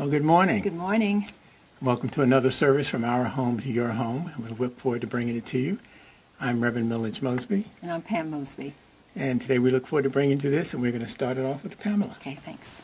Well, good morning. Good morning. Welcome to another service from our home to your home. We look forward to bringing it to you. I'm Reverend Millage Mosby. And I'm Pam Mosby. And today we look forward to bringing you to this, and we're going to start it off with Pamela. Okay, thanks.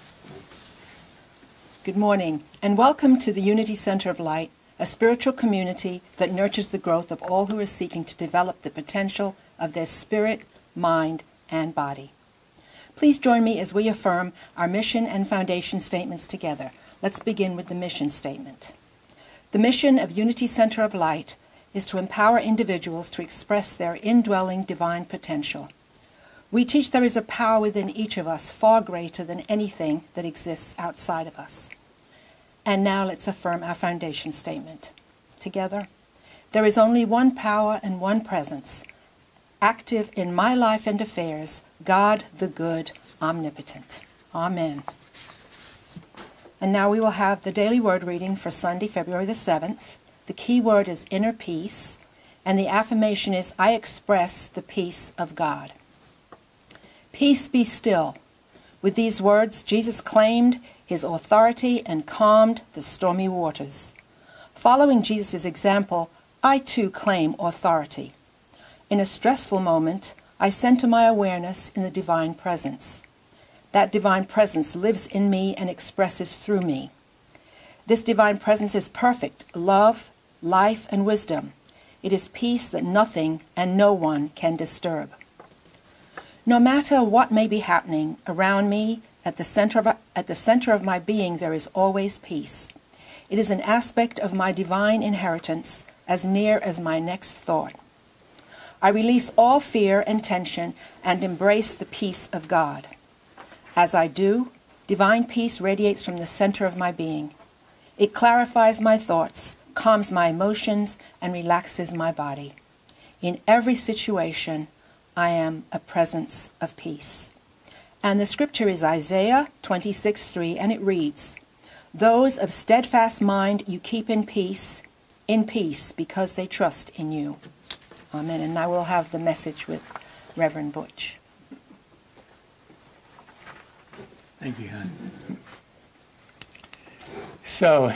Good morning, and welcome to the Unity Center of Light, a spiritual community that nurtures the growth of all who are seeking to develop the potential of their spirit, mind, and body. Please join me as we affirm our mission and foundation statements together. Let's begin with the mission statement. The mission of Unity Center of Light is to empower individuals to express their indwelling divine potential. We teach there is a power within each of us far greater than anything that exists outside of us. And now let's affirm our foundation statement. Together, there is only one power and one presence, active in my life and affairs, God the good, omnipotent. Amen. And now we will have the daily word reading for Sunday, February the 7th. The key word is inner peace, and the affirmation is, I express the peace of God. Peace be still. With these words, Jesus claimed his authority and calmed the stormy waters. Following Jesus' example, I too claim authority. In a stressful moment, I center my awareness in the divine presence. That divine presence lives in me and expresses through me. This divine presence is perfect love, life, and wisdom. It is peace that nothing and no one can disturb. No matter what may be happening around me, at the center of my being there is always peace. It is an aspect of my divine inheritance, as near as my next thought. I release all fear and tension and embrace the peace of God. As I do, divine peace radiates from the center of my being. It clarifies my thoughts, calms my emotions, and relaxes my body. In every situation, I am a presence of peace. And the scripture is Isaiah 26:3, and it reads, Those of steadfast mind you keep in peace, because they trust in you. Amen. And now we'll have the message with Reverend Butch. Thank you, hon. So,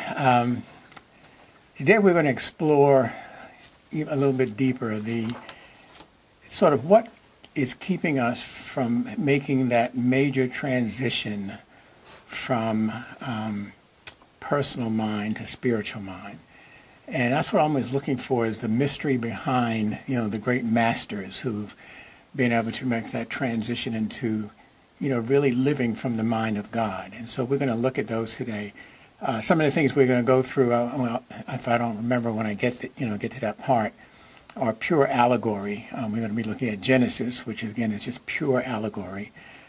today we're going to explore a little bit deeper the sort of what is keeping us from making that major transition from personal mind to spiritual mind. And that's what I'm always looking for, is the mystery behind, the great masters who've been able to make that transition into really living from the mind of God. And so we're going to look at those today. Some of the things we're going to go through, if I don't remember when I get to that part, are pure allegory. We're going to be looking at Genesis, which again is just pure allegory,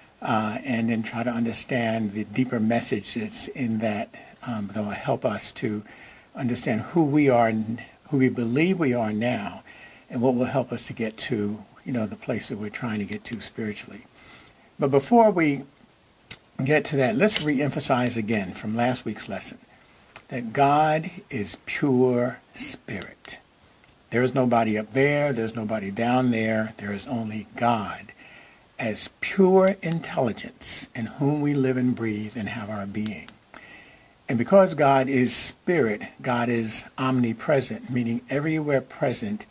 and then try to understand the deeper message that's in that that will help us to understand who we are, who we believe we are now, and what will help us to get to the place that we're trying to get to spiritually. But before we get to that, let's re-emphasize again from last week's lesson that God is pure spirit. There is nobody up there, there's nobody down there, there is only God as pure intelligence in whom we live and breathe and have our being. And because God is spirit, God is omnipresent, meaning everywhere present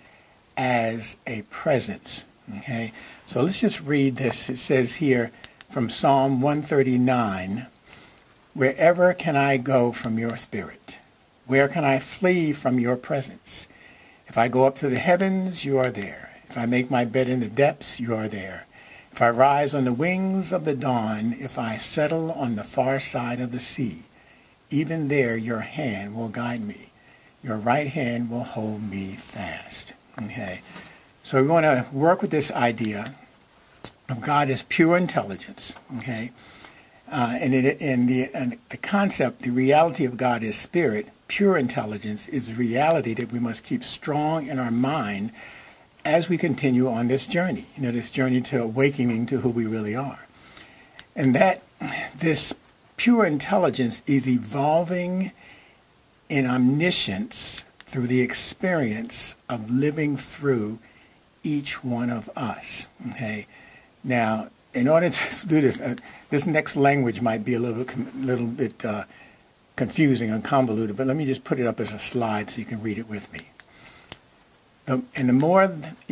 as a presence. Okay? So let's just read this. It says here from Psalm 139, Wherever can I go from your spirit? Where can I flee from your presence? If I go up to the heavens, you are there. If I make my bed in the depths, you are there. If I rise on the wings of the dawn, if I settle on the far side of the sea, even there your hand will guide me. Your right hand will hold me fast. Okay. So we want to work with this idea of God as pure intelligence, okay? And the concept, the reality of God as spirit, pure intelligence, is the reality that we must keep strong in our mind as we continue on this journey, this journey to awakening to who we really are. And that this pure intelligence is evolving in omniscience through the experience of living through each one of us. Okay. Now, in order to do this, this next language might be a little bit confusing and convoluted, but let me just put it up as a slide so you can read it with me. And the more,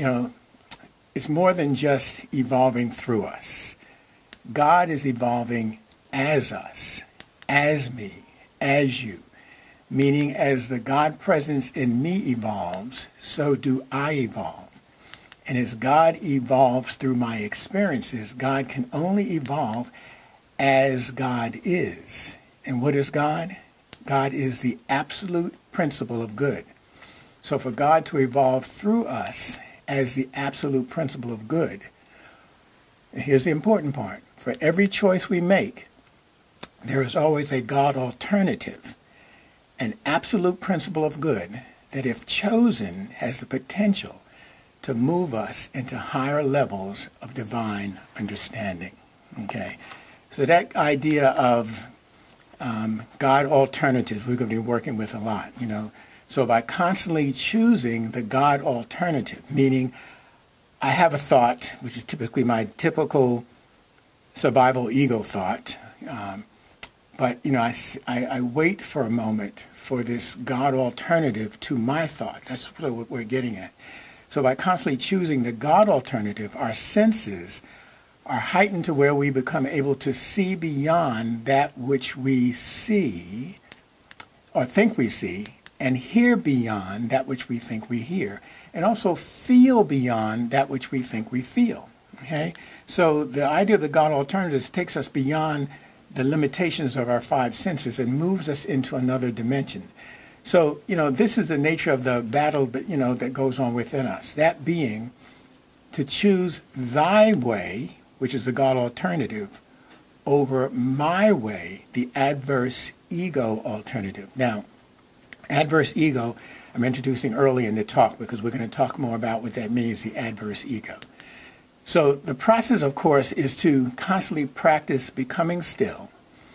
it's more than just evolving through us. God is evolving as us, as me, as you. Meaning as the God presence in me evolves, so do I evolve. And as God evolves through my experiences, God can only evolve as God is. And what is God? God is the absolute principle of good. So for God to evolve through us as the absolute principle of good, and here's the important part. For every choice we make, there is always a God alternative, an absolute principle of good that if chosen has the potential to move us into higher levels of divine understanding. Okay? So that idea of God alternatives, we're going to be working with a lot, So by constantly choosing the God alternative, meaning I have a thought, which is typically my typical survival ego thought, but I wait for a moment for this God alternative to my thought. That's what we're getting at. So by constantly choosing the God alternative, our senses are heightened to where we become able to see beyond that which we see or think we see, and hear beyond that which we think we hear, and also feel beyond that which we think we feel. Okay? So the idea of the God alternatives takes us beyond the limitations of our five senses and moves us into another dimension. So, this is the nature of the battle that, that goes on within us. That being to choose thy way, which is the God alternative, over my way, the adverse ego alternative. Now, adverse ego, I'm introducing early in the talk because we're going to talk more about what that means, the adverse ego. So the process, of course, is to constantly practice becoming still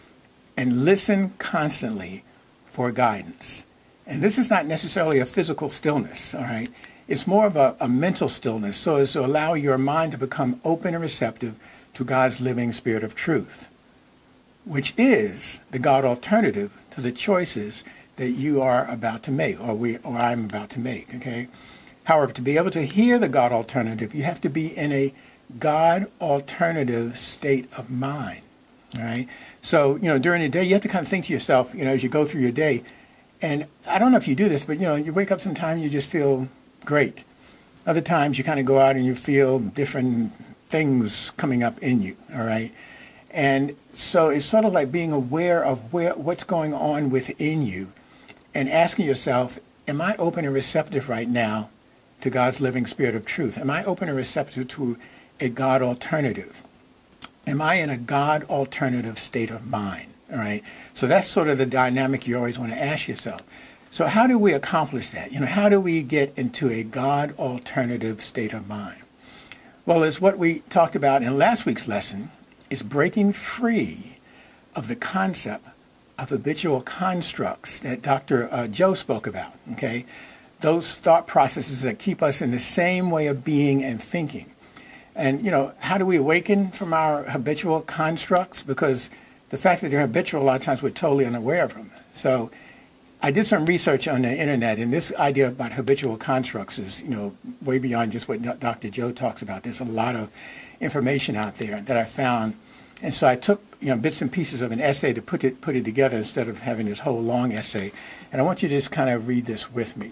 and listen constantly for guidance. And this is not necessarily a physical stillness, all right? It's more of a mental stillness, so as to allow your mind to become open and receptive to God's living spirit of truth, which is the God alternative to the choices that you are about to make, or I'm about to make, okay? However, to be able to hear the God alternative, you have to be in a God alternative state of mind, all right? So, during the day, you have to kind of think to yourself, as you go through your day, and I don't know if you do this, but, you wake up sometimes, you just feel great. Other times, you kind of go out and you feel different things coming up in you, all right? And so it's sort of like being aware of what's going on within you and asking yourself, am I open and receptive right now to God's living spirit of truth? Am I open and receptive to a God alternative? Am I in a God alternative state of mind? All right. So that's sort of the dynamic you always want to ask yourself. So how do we accomplish that? How do we get into a God alternative state of mind? Well, it's what we talked about in last week's lesson, is breaking free of the concept of habitual constructs that Dr. Joe spoke about, okay? Those thought processes that keep us in the same way of being and thinking. And, how do we awaken from our habitual constructs? Because the fact that they're habitual, a lot of times we're totally unaware of them. So I did some research on the internet, and this idea about habitual constructs is, way beyond just what Dr. Joe talks about. There's a lot of information out there that I found. And so I took, bits and pieces of an essay to put it together instead of having this whole long essay. And I want you to just kind of read this with me.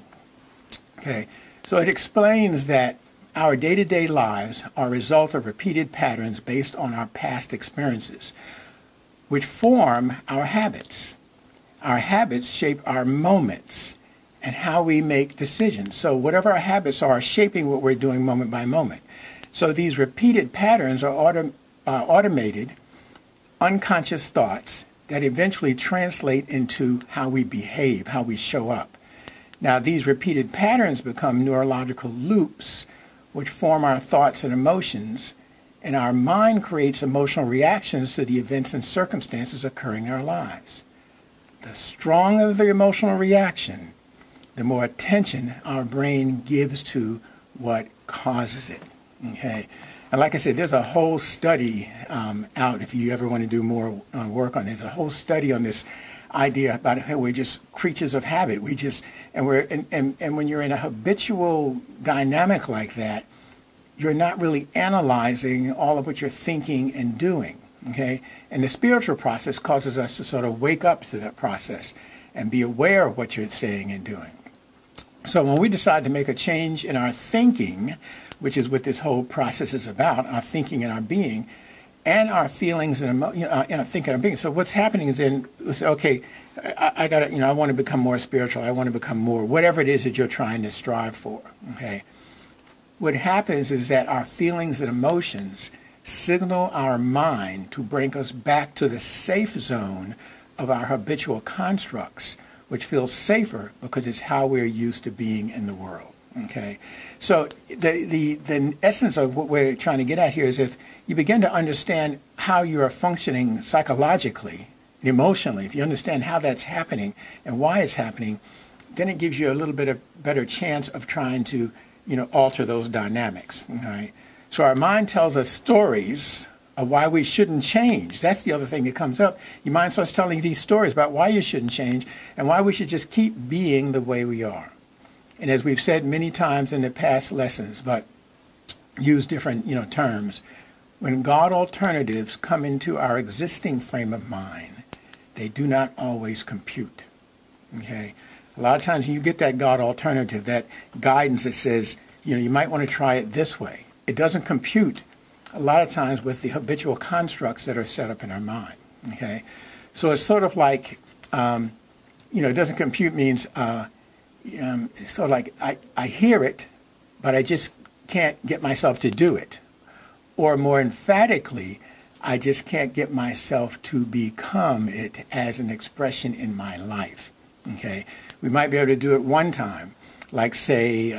Okay. So it explains that our day-to-day lives are a result of repeated patterns based on our past experiences, which form our habits. Our habits shape our moments and how we make decisions. So whatever our habits are shaping what we're doing moment by moment. So these repeated patterns are automated, unconscious thoughts that eventually translate into how we behave, how we show up. Now, these repeated patterns become neurological loops, which form our thoughts and emotions, and our mind creates emotional reactions to the events and circumstances occurring in our lives. The stronger the emotional reaction, the more attention our brain gives to what causes it. Okay? And like I said, there's a whole study out, if you ever want to do more work on it, there's a whole study on this idea about how we're just creatures of habit. We just, and when you're in a habitual dynamic like that, you're not really analyzing all of what you're thinking and doing, okay? And the spiritual process causes us to sort of wake up to that process and be aware of what you're saying and doing. So when we decide to make a change in our thinking, which is what this whole process is about, our thinking and our being, and our feelings and thinking and our being. So what's happening is then, we say, okay, I got to, I want to become more spiritual. I want to become more, whatever it is that you're trying to strive for, okay? What happens is that our feelings and emotions signal our mind to bring us back to the safe zone of our habitual constructs, which feels safer because it's how we're used to being in the world. Okay, so the essence of what we're trying to get at here is if you begin to understand how you are functioning psychologically and emotionally, if you understand how that's happening and why it's happening, then it gives you a little bit of better chance of trying to alter those dynamics. All right. So our mind tells us stories of why we shouldn't change. That's the other thing that comes up. Your mind starts telling you these stories about why you shouldn't change and why we should just keep being the way we are. And as we've said many times in the past lessons, but use different terms, when God alternatives come into our existing frame of mind, they do not always compute. Okay? A lot of times when you get that God alternative, that guidance that says, you might want to try it this way, it doesn't compute a lot of times with the habitual constructs that are set up in our mind. Okay? So it's sort of like, it doesn't compute means, it's sort of like I hear it, but I just can't get myself to do it. Or more emphatically, I just can't get myself to become it as an expression in my life. Okay? We might be able to do it one time, like say,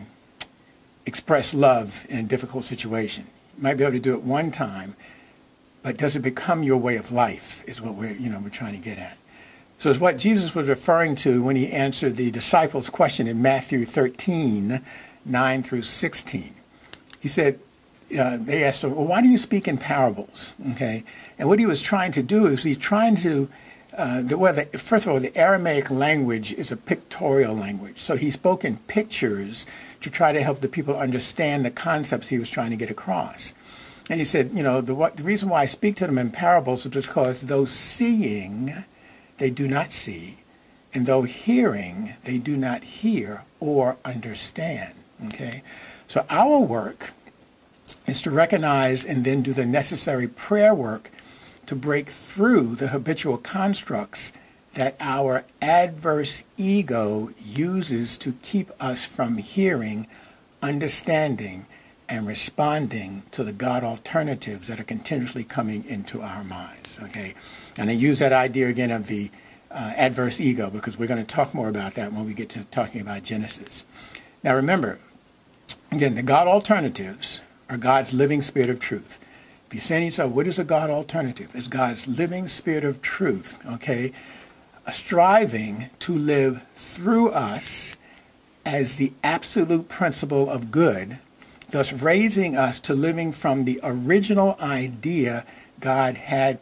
express love in a difficult situation. You might be able to do it one time, but does it become your way of life is what we're trying to get at. So it's what Jesus was referring to when he answered the disciples' question in Matthew 13, 9 through 16. He said, they asked him, well, why do you speak in parables? Okay, and what he was trying to do is he's trying to, first of all, the Aramaic language is a pictorial language. So he spoke in pictures to try to help the people understand the concepts he was trying to get across. And he said, the reason why I speak to them in parables is because though seeing, they do not see, and though hearing, they do not hear or understand. Okay? So our work is to recognize and then do the necessary prayer work to break through the habitual constructs that our adverse ego uses to keep us from hearing, understanding, and responding to the God alternatives that are continuously coming into our minds. Okay? And I use that idea again of the adverse ego because we're going to talk more about that when we get to talking about Genesis. Now remember, again, the God alternatives are God's living spirit of truth. If you're saying to yourself, what is a God alternative? It's God's living spirit of truth, okay? Striving to live through us as the absolute principle of good, thus raising us to living from the original idea God had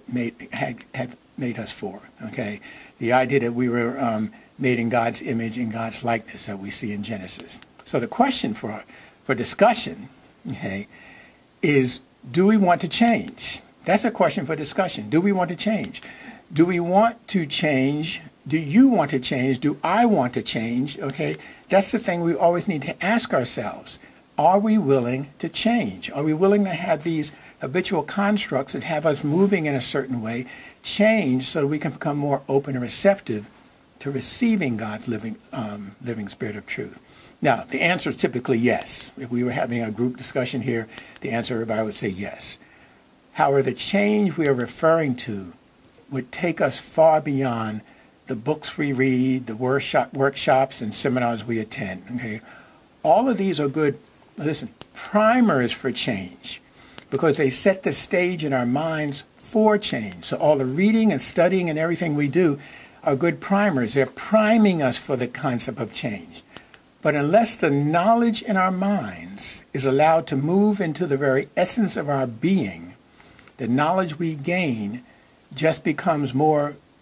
made us for, okay? The idea that we were made in God's image and God's likeness that we see in Genesis. So the question for discussion, okay, is do we want to change? That's a question for discussion. Do we want to change? Do we want to change? Do you want to change? Do I want to change? Okay, that's the thing we always need to ask ourselves. Are we willing to change? Are we willing to have these habitual constructs that have us moving in a certain way change so that we can become more open and receptive to receiving God's living spirit of truth? Now, the answer is typically yes. If we were having a group discussion here, the answer everybody would say yes. However, the change we are referring to would take us far beyond the books we read, the workshops and seminars we attend. Okay? All of these are good, primers for change because they set the stage in our minds for change. So all the reading and studying and everything we do are good primers. They're priming us for the concept of change. But unless the knowledge in our minds is allowed to move into the very essence of our being, the knowledge we gain just becomes more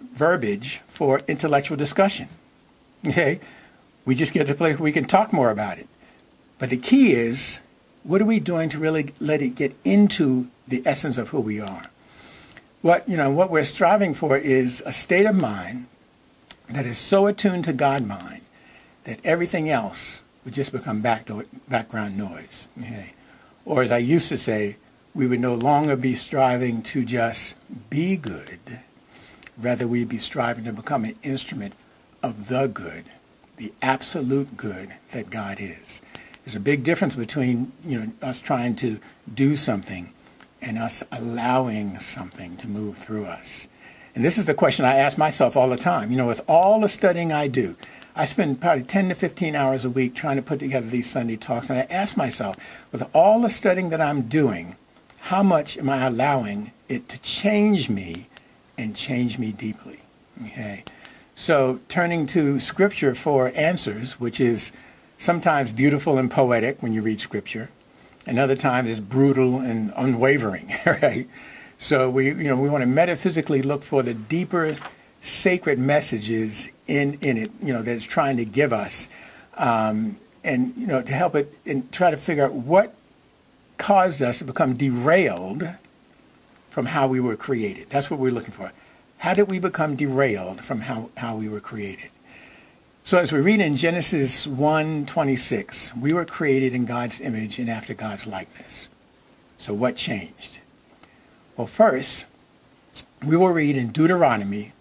verbiage for intellectual discussion. Okay? We just get to a place where we can talk more about it. But the key is, what are we doing to really let it get into the essence of who we are? What we're striving for is a state of mind that is so attuned to God mind that everything else would just become background noise. Okay? Or as I used to say, we would no longer be striving to just be good. Rather, we'd be striving to become an instrument of the good, the absolute good that God is. There's a big difference between us trying to do something and us allowing something to move through us. And this is the question I ask myself all the time. With all the studying I do, I spend probably 10 to 15 hours a week trying to put together these Sunday talks, and I ask myself, with all the studying that I'm doing, how much am I allowing it to change me and change me deeply? Okay. So turning to Scripture for answers, which is sometimes beautiful and poetic when you read Scripture, and other times it's brutal and unwavering, right? So we want to metaphysically look for the deeper sacred messages in it, that it's trying to give us, and to help it and try to figure out what caused us to become derailed from how we were created. That's what we're looking for. How did we become derailed from how we were created? So as we read in Genesis 1:26, we were created in God's image and after God's likeness. So what changed? Well, first, we will read in Deuteronomy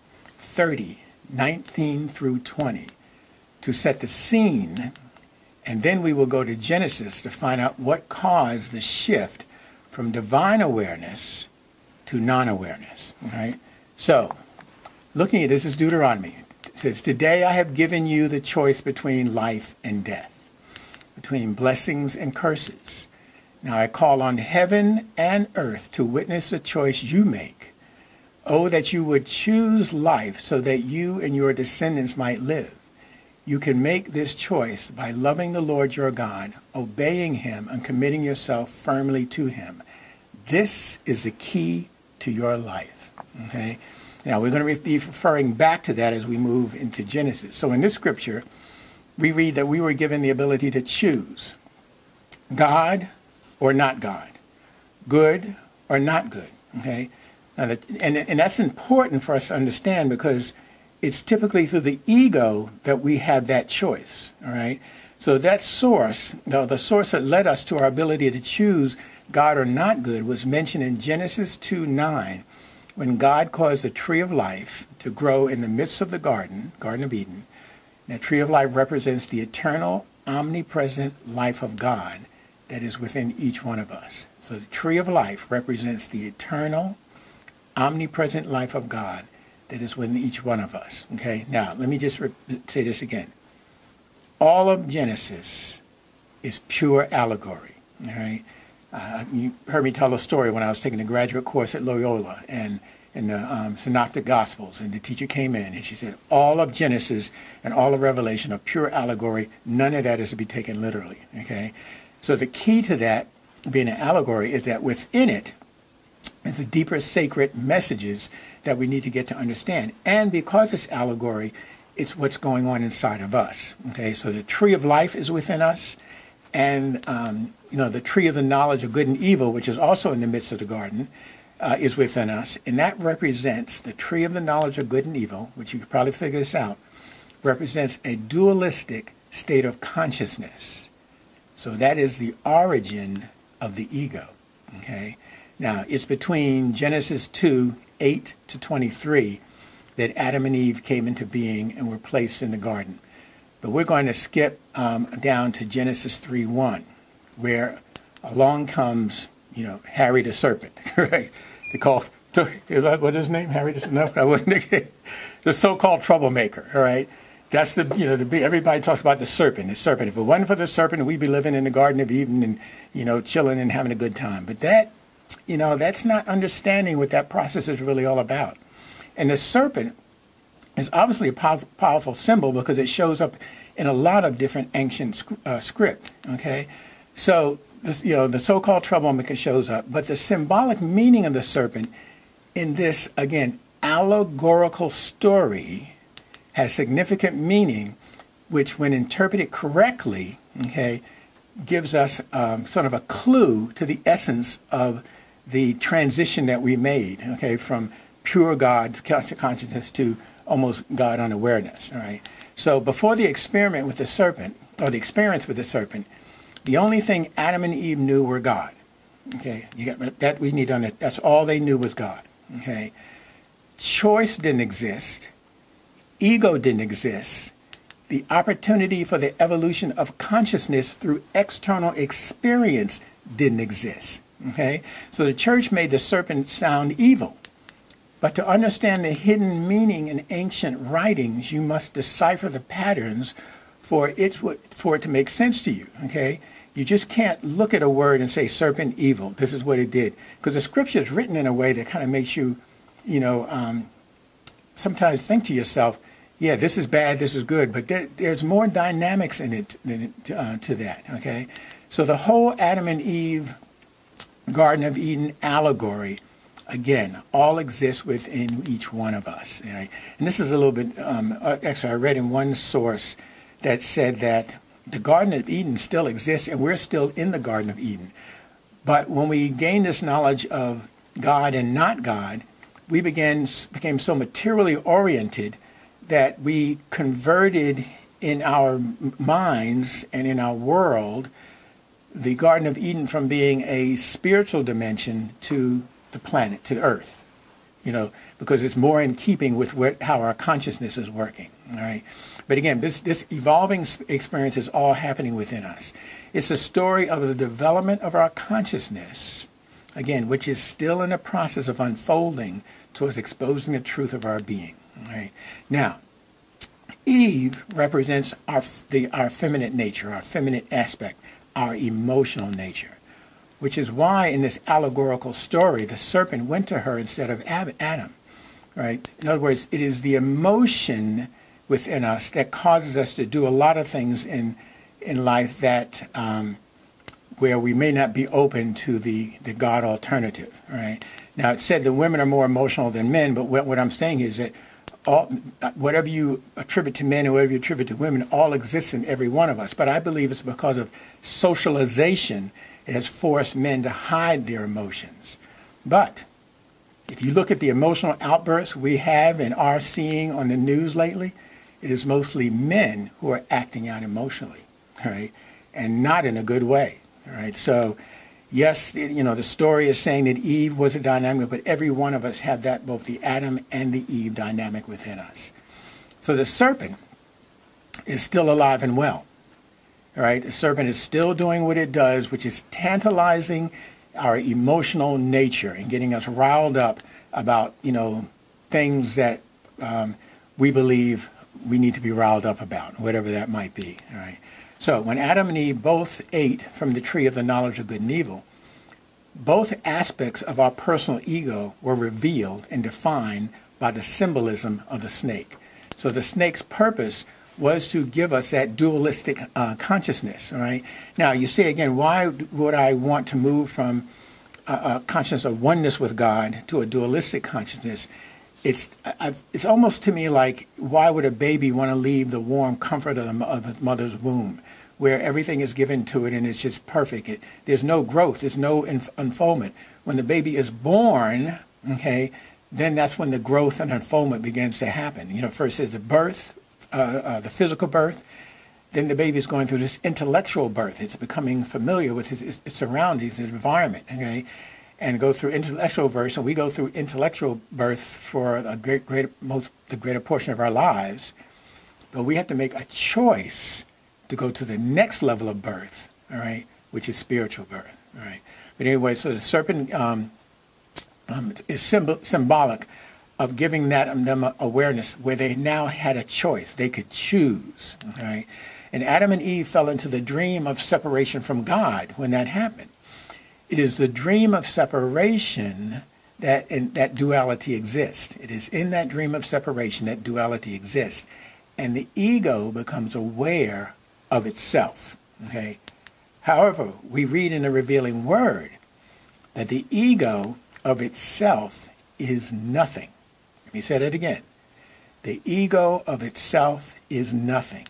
30:19 through 20 to set the scene, and then we will go to Genesis to find out what caused the shift from divine awareness to non-awareness. Right? So, looking at this is Deuteronomy. It says, "Today I have given you the choice between life and death, between blessings and curses. Now I call on heaven and earth to witness the choice you make. Oh, that you would choose life so that you and your descendants might live. You can make this choice by loving the Lord your God, obeying him, and committing yourself firmly to him. This is the key to your life." Okay? Now, we're going to be referring back to that as we move into Genesis. So in this scripture, we read that we were given the ability to choose God or not God, good or not good. Okay? Now and that's important for us to understand because it's typically through the ego that we have that choice. All right? So that source, the source that led us to our ability to choose God or not good, was mentioned in Genesis 2:9. When God caused the tree of life to grow in the midst of the Garden of Eden. That tree of life represents the eternal, omnipresent life of God that is within each one of us. So the tree of life represents the eternal, omnipresent life of God that is within each one of us. Okay, now let me just say this again. All of Genesis is pure allegory. All right. You heard me tell a story when I was taking a graduate course at Loyola and in the Synoptic Gospels, and the teacher came in and she said, all of Genesis and all of Revelation are pure allegory. None of that is to be taken literally. Okay, so the key to that being an allegory is that within it is the deeper sacred messages that we need to get to understand. And because it's allegory, it's what's going on inside of us. Okay, so the tree of life is within us. And, the tree of the knowledge of good and evil, which is also in the midst of the garden, is within us. And that represents the tree of the knowledge of good and evil, which you could probably figure this out, represents a dualistic state of consciousness. So that is the origin of the ego. Okay. Now, it's between Genesis 2:8 to 23 that Adam and Eve came into being and were placed in the garden. But we're going to skip down to Genesis 3:1, where along comes, Harry the serpent, right? They call what is his name? Harry the serpent? No, I wouldn't. The so-called troublemaker, all right? That's everybody talks about the serpent. The serpent. If it wasn't for the serpent, we'd be living in the Garden of Eden and chilling and having a good time. But that's not understanding what that process is really all about. And the serpent is obviously a powerful symbol because it shows up in a lot of different ancient script. Okay, so the so-called troublemaker shows up, but the symbolic meaning of the serpent in this again allegorical story has significant meaning, which when interpreted correctly, okay, gives us sort of a clue to the essence of the transition that we made, okay, from pure God consciousness to almost God unawareness, all right? So before the experiment with the serpent, or the experience with the serpent, the only thing Adam and Eve knew were God, okay? You got that we need to understand. That's all they knew was God, okay? Choice didn't exist. Ego didn't exist. The opportunity for the evolution of consciousness through external experience didn't exist, okay? So the church made the serpent sound evil. But to understand the hidden meaning in ancient writings, you must decipher the patterns for it to make sense to you, okay? You just can't look at a word and say serpent evil. This is what it did. Because the scripture is written in a way that kind of makes you, sometimes think to yourself, yeah, this is bad, this is good, but there's more dynamics in it to that, okay? So the whole Adam and Eve Garden of Eden allegory, again, all exists within each one of us. Right? And this is a little bit, actually I read in one source that said that the Garden of Eden still exists and we're still in the Garden of Eden. But when we gain this knowledge of God and not God, we became so materially oriented that we converted in our minds and in our world the Garden of Eden from being a spiritual dimension to the planet, to the earth, because it's more in keeping with how our consciousness is working, all right? But again, this evolving experience is all happening within us. It's a story of the development of our consciousness, again, which is still in the process of unfolding towards exposing the truth of our being, all right? Now, Eve represents our feminine nature, our feminine aspect, our emotional nature, which is why in this allegorical story, the serpent went to her instead of Adam, right? In other words, it is the emotion within us that causes us to do a lot of things in life that where we may not be open to the God alternative, right? Now, it said that women are more emotional than men, but what I'm saying is that whatever you attribute to men and whatever you attribute to women all exists in every one of us. But I believe it's because of socialization. It has forced men to hide their emotions. But if you look at the emotional outbursts we have and are seeing on the news lately, it is mostly men who are acting out emotionally, right? And not in a good way, right? So, yes, the story is saying that Eve was a dynamic, but every one of us have that, both the Adam and the Eve dynamic within us. So the serpent is still alive and well. All right, the serpent is still doing what it does, which is tantalizing our emotional nature and getting us riled up about, things that we believe we need to be riled up about, whatever that might be. All right. So when Adam and Eve both ate from the tree of the knowledge of good and evil, both aspects of our personal ego were revealed and defined by the symbolism of the snake. So the snake's purpose was to give us that dualistic consciousness, all right? Now, you see, again, why would I want to move from a consciousness of oneness with God to a dualistic consciousness? It's almost to me like, why would a baby want to leave the warm comfort of its mother's womb, where everything is given to it and it's just perfect? There's no growth, there's no unfoldment. When the baby is born, okay, then that's when the growth and unfoldment begins to happen. First is the birth, the physical birth, then the baby is going through this intellectual birth. It's becoming familiar with its surroundings, its environment, okay? And go through intellectual birth, and we go through intellectual birth for the greater portion of our lives. But we have to make a choice to go to the next level of birth, all right, which is spiritual birth, all right? But anyway, so the serpent is symbolic of giving them awareness where they now had a choice. They could choose, all right? And Adam and Eve fell into the dream of separation from God when that happened. It is the dream of separation that duality exists. It is in that dream of separation that duality exists. And the ego becomes aware of itself, okay? However, we read in the revealing word that the ego of itself is nothing, Let me say that again. The ego of itself is nothing,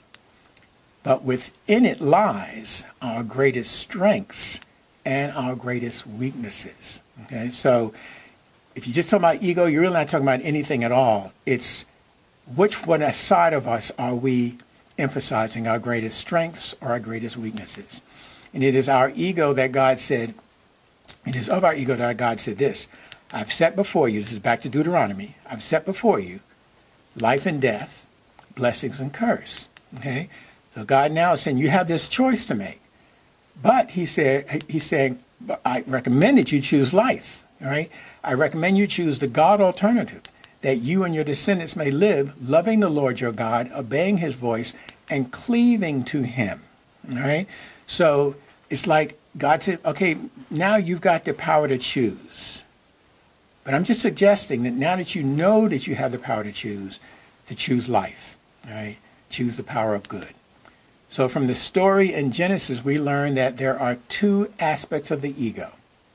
but within it lies our greatest strengths and our greatest weaknesses. Okay, so if you just talk about ego, you're really not talking about anything at all. It's which one side of us are we emphasizing, our greatest strengths or our greatest weaknesses? And it is our ego that God said, it is of our ego that God said this, I've set before you, this is back to Deuteronomy, I've set before you life and death, blessings and curse. Okay? So God now is saying you have this choice to make. But he's saying, I recommend that you choose life. All right? I recommend you choose the God alternative, that you and your descendants may live, loving the Lord your God, obeying his voice, and cleaving to him. All right? So it's like God said, okay, now you've got the power to choose. But I'm just suggesting that now that you know that you have the power to choose life. All right? Choose the power of good. So from the story in Genesis, we learn that there are two aspects of the ego.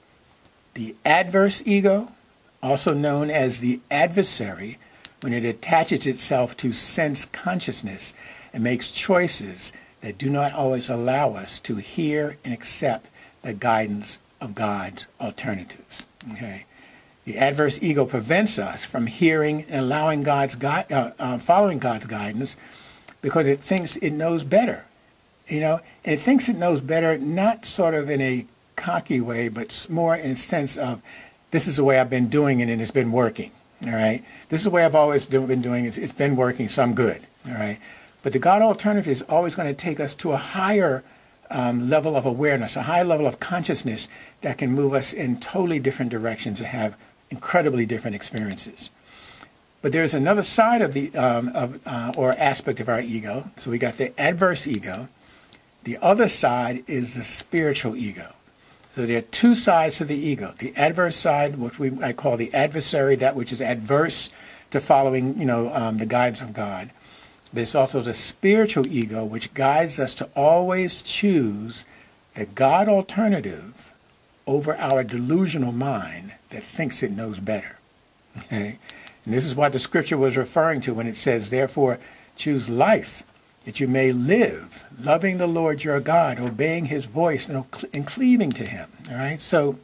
The adverse ego, also known as the adversary, when it attaches itself to sense consciousness and makes choices that do not always allow us to hear and accept the guidance of God's alternatives. Okay? The adverse ego prevents us from hearing and allowing following God's guidance because it thinks it knows better, and it thinks it knows better, not sort of in a cocky way, but more in a sense of, this is the way I've been doing it and it's been working, all right? This is the way I've always been doing it, it's been working, so I'm good, all right? But the God alternative is always going to take us to a higher level of awareness, a high level of consciousness that can move us in totally different directions and have incredibly different experiences. But there's another side of the or aspect of our ego. So we got the adverse ego. The other side is the spiritual ego. So there are two sides to the ego. The adverse side, which I call the adversary, that which is adverse to following, the guidance of God. There's also the spiritual ego, which guides us to always choose the God alternative over our delusional mind that thinks it knows better. Okay? And this is what the scripture was referring to when it says, therefore, choose life, that you may live, loving the Lord your God, obeying his voice, and cleaving to him. All right? So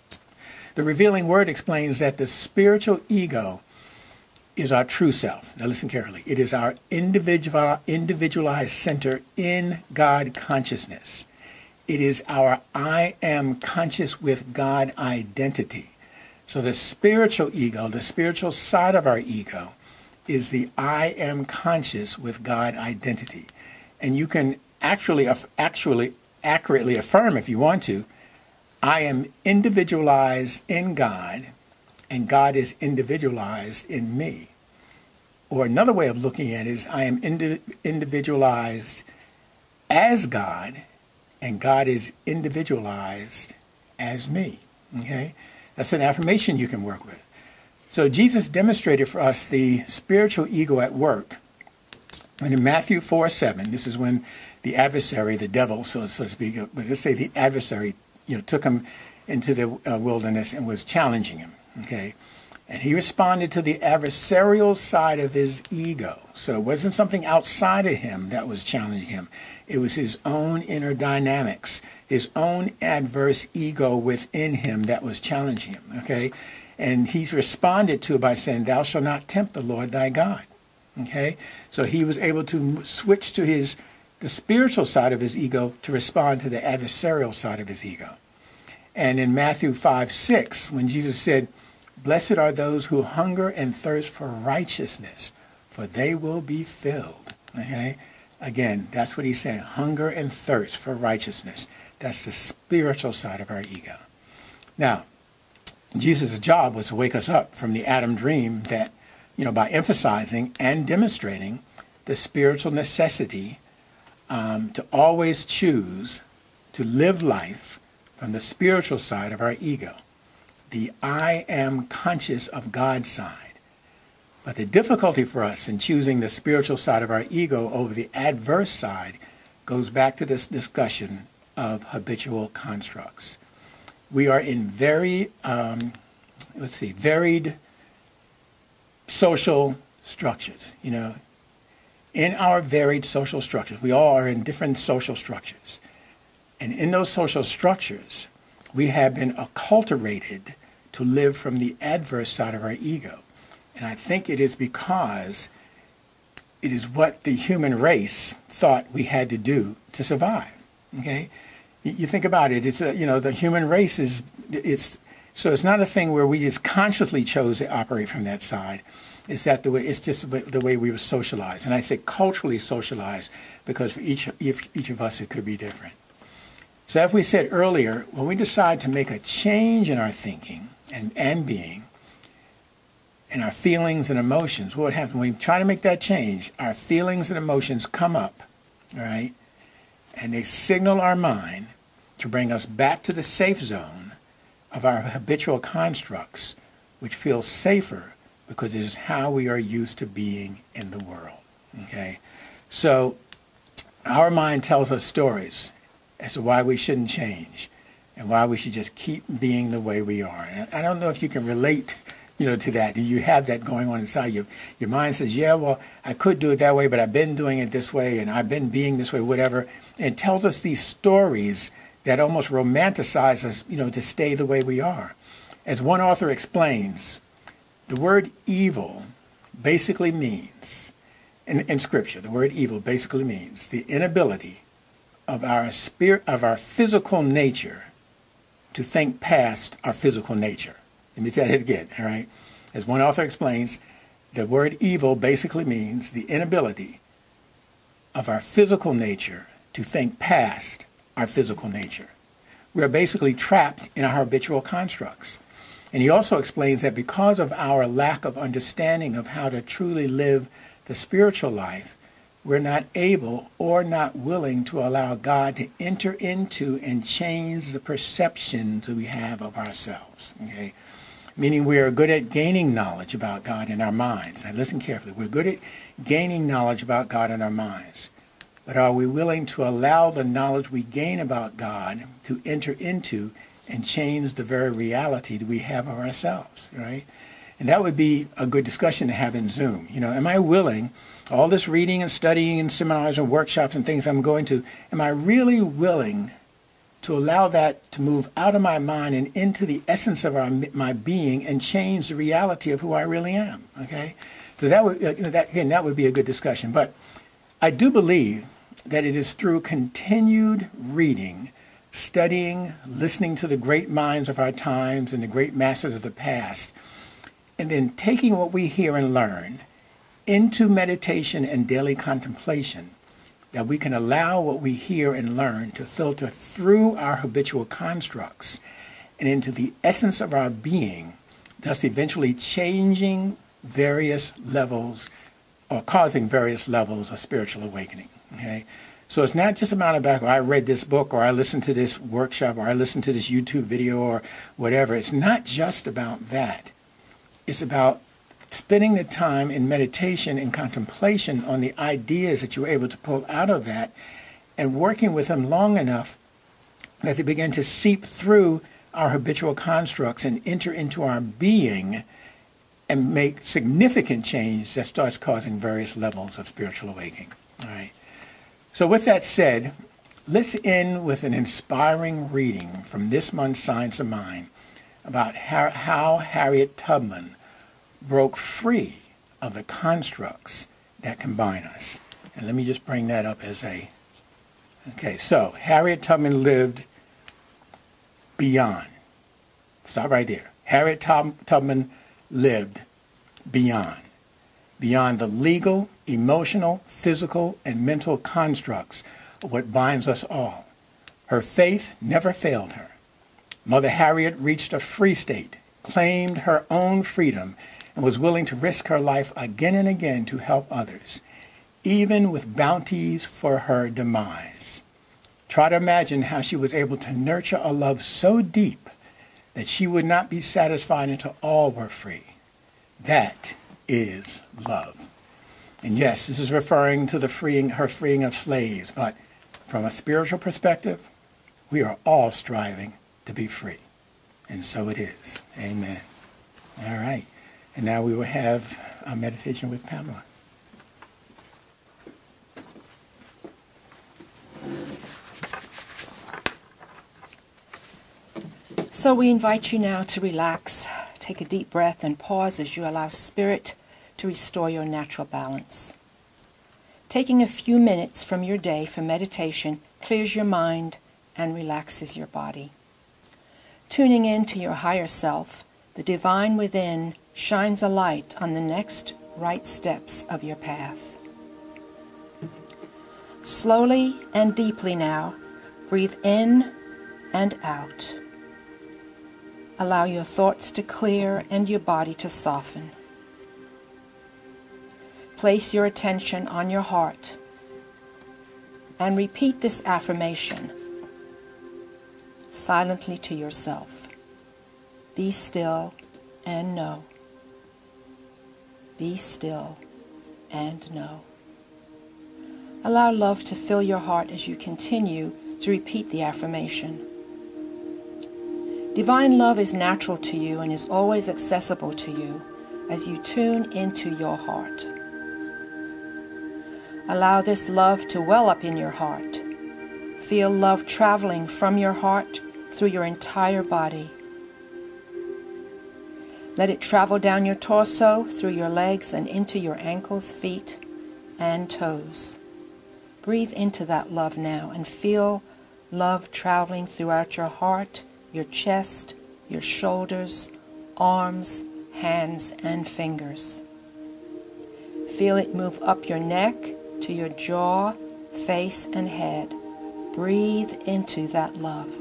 the revealing word explains that the spiritual ego is our true self. Now listen carefully. It is our individualized center in God consciousness. It is our I am conscious with God identity. So the spiritual ego, the spiritual side of our ego, is the I am conscious with God identity. And you can actually accurately affirm, if you want to, I am individualized in God, and God is individualized in me. Or another way of looking at it is I am individualized as God, and God is individualized as me. Okay? That's an affirmation you can work with. So Jesus demonstrated for us the spiritual ego at work. And in Matthew 4:7, this is when the adversary, the devil, so to speak, but let's say the adversary, took him into the wilderness and was challenging him. Okay? And he responded to the adversarial side of his ego. So it wasn't something outside of him that was challenging him. It was his own inner dynamics, his own adverse ego within him that was challenging him, okay? And he's responded to it by saying, thou shalt not tempt the Lord thy God, okay? So he was able to switch to the spiritual side of his ego to respond to the adversarial side of his ego. And in Matthew 5:6, when Jesus said, blessed are those who hunger and thirst for righteousness, for they will be filled. Okay? Again, that's what he's saying, hunger and thirst for righteousness. That's the spiritual side of our ego. Now, Jesus' job was to wake us up from the Adam dream that, by emphasizing and demonstrating the spiritual necessity to always choose to live life from the spiritual side of our ego. The I am conscious of God's side. But the difficulty for us in choosing the spiritual side of our ego over the adverse side goes back to this discussion of habitual constructs. We are in varied social structures, you know. In our varied social structures, we all are in different social structures. And in those social structures, we have been acculturated to live from the adverse side of our ego. And I think it is because it is what the human race thought we had to do to survive. Okay? You think about it, it's the human race so it's not a thing where we just consciously chose to operate from that side. It's just the way we were socialized. And I say culturally socialized because for each of us it could be different. So as we said earlier, when we decide to make a change in our thinking and being, and our feelings and emotions, what happens when we try to make that change? Our feelings and emotions come up, all right? And they signal our mind to bring us back to the safe zone of our habitual constructs, which feel safer because it is how we are used to being in the world, okay? So our mind tells us stories as to why we shouldn't change and why we should just keep being the way we are. And I don't know if you can relate to that. You have that going on inside you. Your mind says, yeah, well, I could do it that way, but I've been doing it this way, and I've been being this way, whatever. And it tells us these stories that almost romanticize us, to stay the way we are. As one author explains, the word evil basically means, in Scripture, the word evil basically means the inability of our physical nature to think past our physical nature. Let me say that again, all right? As one author explains, the word evil basically means the inability of our physical nature to think past our physical nature. We are basically trapped in our habitual constructs. And he also explains that because of our lack of understanding of how to truly live the spiritual life, we're not able or not willing to allow God to enter into and change the perceptions that we have of ourselves, okay? Meaning we are good at gaining knowledge about God in our minds. Now listen carefully. We're good at gaining knowledge about God in our minds. But are we willing to allow the knowledge we gain about God to enter into and change the very reality that we have of ourselves, right? And that would be a good discussion to have in Zoom. Am I willing, all this reading and studying and seminars and workshops and things I'm going to, am I really willing to allow that to move out of my mind and into the essence of my being and change the reality of who I really am, okay? So that would, that would be a good discussion. But I do believe that it is through continued reading, studying, listening to the great minds of our times and the great masters of the past, and then taking what we hear and learn into meditation and daily contemplation, that we can allow what we hear and learn to filter through our habitual constructs and into the essence of our being, thus eventually changing various levels or causing various levels of spiritual awakening, okay? So it's not just a matter of, I read this book or I listened to this workshop or I listened to this YouTube video or whatever. It's not just about that. It's about spending the time in meditation and contemplation on the ideas that you're able to pull out of that and working with them long enough that they begin to seep through our habitual constructs and enter into our being and make significant change that starts causing various levels of spiritual awakening. All right. So with that said, let's end with an inspiring reading from this month's Science of Mind about how Harriet Tubman broke free of the constructs that combine us. And let me just bring that up as a... Okay, so Harriet Tubman lived beyond. Stop right there. Harriet Tubman lived beyond the legal, emotional, physical, and mental constructs of what binds us all. Her faith never failed her. Mother Harriet reached a free state, claimed her own freedom, and was willing to risk her life again and again to help others, even with bounties for her demise. Try to imagine how she was able to nurture a love so deep that she would not be satisfied until all were free. That is love. And yes, this is referring to her freeing of slaves, but from a spiritual perspective, we are all striving to be free. And so it is. Amen. All right. And now we will have our meditation with Pamela. So we invite you now to relax. Take a deep breath and pause as you allow Spirit to restore your natural balance. Taking a few minutes from your day for meditation clears your mind and relaxes your body. Tuning in to your higher self, the divine within shines a light on the next right steps of your path. Slowly and deeply now, breathe in and out. Allow your thoughts to clear and your body to soften. Place your attention on your heart and repeat this affirmation silently to yourself. Be still and know. Be still and know. Allow love to fill your heart as you continue to repeat the affirmation. Divine love is natural to you and is always accessible to you as you tune into your heart. Allow this love to well up in your heart. Feel love traveling from your heart through your entire body. Let it travel down your torso, through your legs, and into your ankles, feet, and toes. Breathe into that love now and feel love traveling throughout your heart, your chest, your shoulders, arms, hands, and fingers. Feel it move up your neck to your jaw, face, and head. Breathe into that love.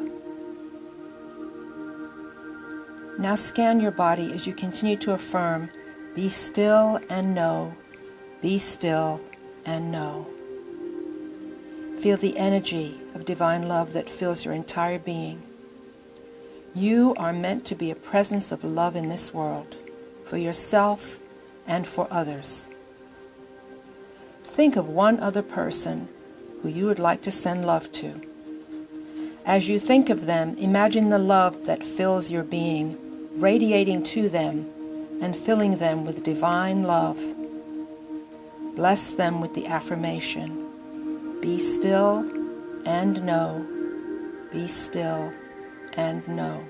Now scan your body as you continue to affirm, be still and know, be still and know. Feel the energy of divine love that fills your entire being. You are meant to be a presence of love in this world, for yourself and for others. Think of one other person who you would like to send love to. As you think of them, imagine the love that fills your being, radiating to them and filling them with divine love. Bless them with the affirmation, be still and know, be still and know.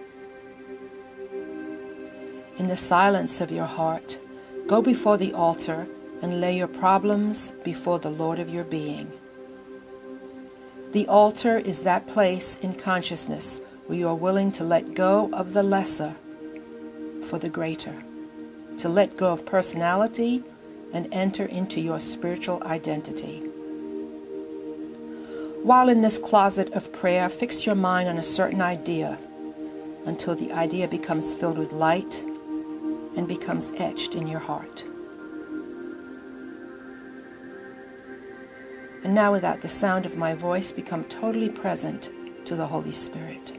In the silence of your heart, go before the altar and lay your problems before the Lord of your being. The altar is that place in consciousness where you are willing to let go of the lesser for the greater, to let go of personality and enter into your spiritual identity. While in this closet of prayer, fix your mind on a certain idea until the idea becomes filled with light and becomes etched in your heart. And now, without the sound of my voice, become totally present to the Holy Spirit.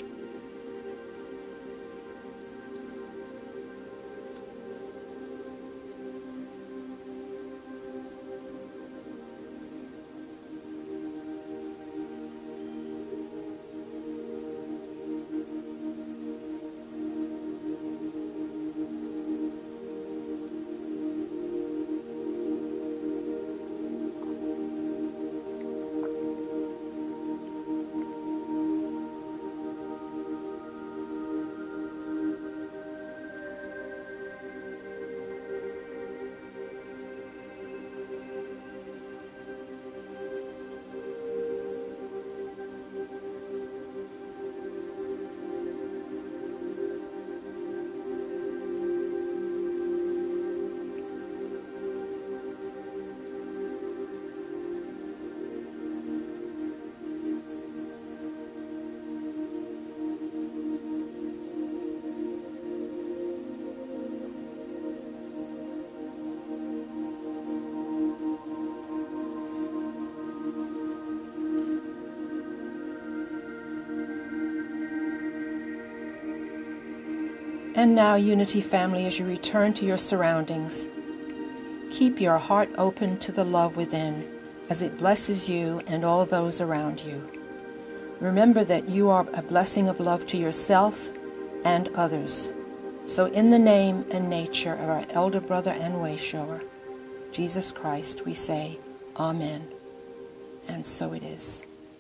And now, Unity family, as you return to your surroundings, keep your heart open to the love within as it blesses you and all those around you. Remember that you are a blessing of love to yourself and others. So in the name and nature of our elder brother and wayshower, Jesus Christ, we say, Amen. And so it is.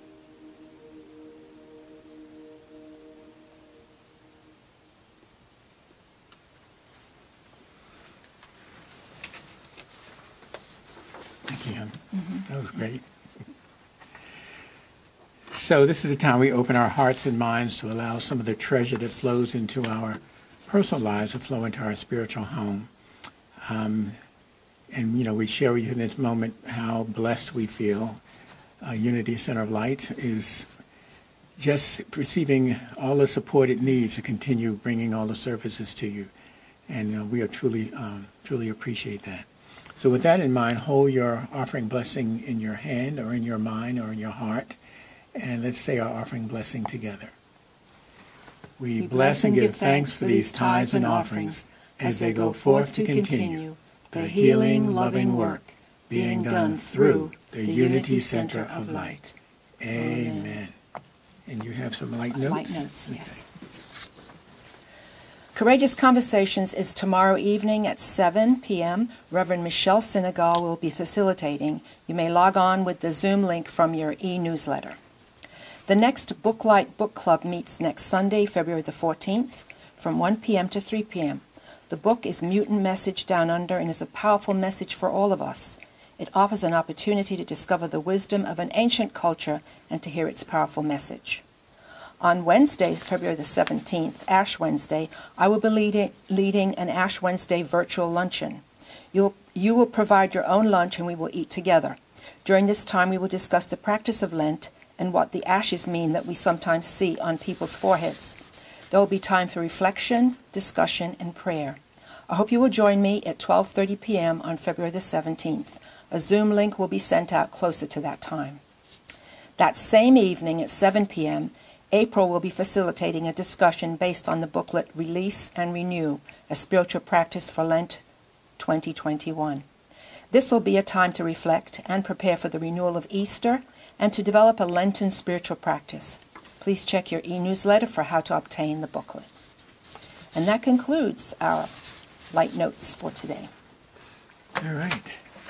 Thank you. That was great. So this is the time we open our hearts and minds to allow some of the treasure that flows into our personal lives to flow into our spiritual home. And, we share with you in this moment how blessed we feel. Unity Center of Light is just receiving all the support it needs to continue bringing all the services to you. And we are truly appreciate that. So with that in mind, hold your offering blessing in your hand or in your mind or in your heart. And let's say our offering blessing together. We bless and give thanks for these tithes and offerings as they go forth to continue the healing, loving work being done through the Unity Center of Light. Amen. And you have some light notes? Light notes, yes. Courageous Conversations is tomorrow evening at 7 p.m. Reverend Michelle Senegal will be facilitating. You may log on with the Zoom link from your e-newsletter. The next Booklight Book Club meets next Sunday, February the 14th, from 1 p.m. to 3 p.m. The book is Mutant Message Down Under and is a powerful message for all of us. It offers an opportunity to discover the wisdom of an ancient culture and to hear its powerful message. On Wednesday, February the 17th, Ash Wednesday, I will be leading an Ash Wednesday virtual luncheon. You will provide your own lunch and we will eat together. During this time, we will discuss the practice of Lent and what the ashes mean that we sometimes see on people's foreheads. There will be time for reflection, discussion, and prayer. I hope you will join me at 12:30 p.m. on February the 17th. A Zoom link will be sent out closer to that time. That same evening at 7 p.m., April will be facilitating a discussion based on the booklet Release and Renew, a Spiritual Practice for Lent 2021. This will be a time to reflect and prepare for the renewal of Easter and to develop a Lenten spiritual practice. Please check your e-newsletter for how to obtain the booklet. And that concludes our light notes for today. All right.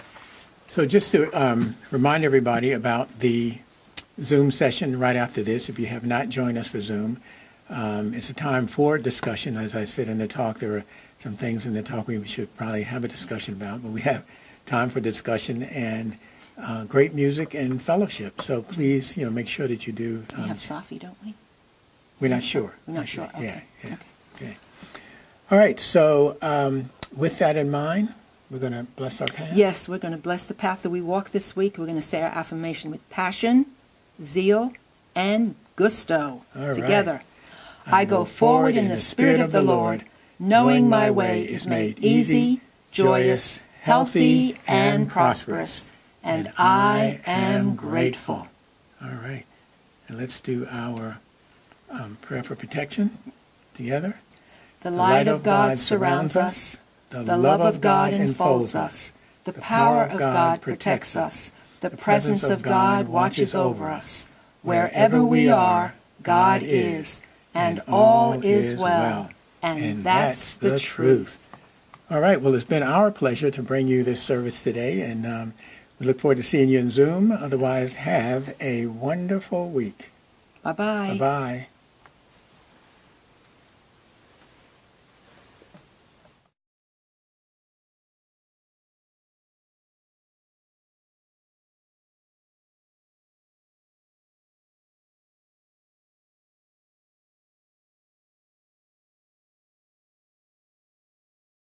So just to remind everybody about the Zoom session right after this, if you have not joined us for Zoom, it's a time for discussion. As I said in the talk, there are some things in the talk we should probably have a discussion about, but we have time for discussion and great music and fellowship. So please, make sure that you do. We have Safi, don't we? We're not sure. We're not sure. Yeah, Okay. yeah. Okay. All right. So with that in mind, we're going to bless our path. Yes, we're going to bless the path that we walk this week. We're going to say our affirmation with passion, zeal, and gusto together. I go forward in the Spirit of the Lord, knowing my way is made easy, joyous, healthy, and prosperous. And I am grateful. All right. And let's do our prayer for protection together. The light of God surrounds us. The love of God enfolds us. The power of God protects us. The presence of God watches over us. Wherever we are, God is, and all is well. And that's the truth. All right. Well, it's been our pleasure to bring you this service today, and we look forward to seeing you in Zoom. Otherwise, have a wonderful week. Bye-bye. Bye-bye.